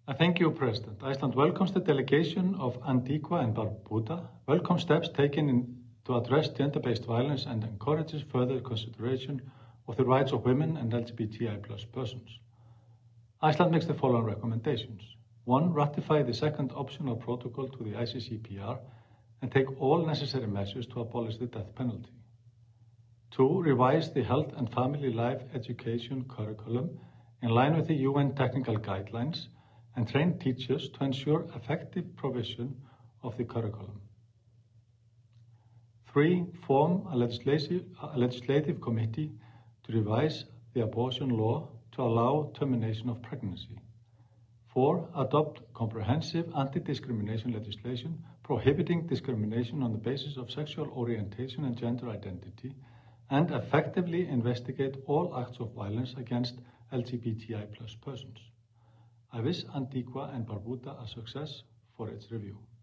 Thank you, President. Iceland welcomes the delegation of Antigua and Barbuda, welcomes steps taken to address gender-based violence and encourages further consideration of the rights of women and LGBTI+ persons. Iceland makes the following recommendations. 1. Ratify the second optional protocol to the ICCPR and take all necessary measures to abolish the death penalty. 2. Revise the health and family life education curriculum in line with the UN technical guidelines and train teachers to ensure effective provision of the curriculum. 3. Form a legislative committee to revise the abortion law to allow termination of pregnancy. 4. Adopt comprehensive anti-discrimination legislation prohibiting discrimination on the basis of sexual orientation and gender identity, and effectively investigate all acts of violence against LGBTI+ persons. I wish Antigua and Barbuda a success for its review.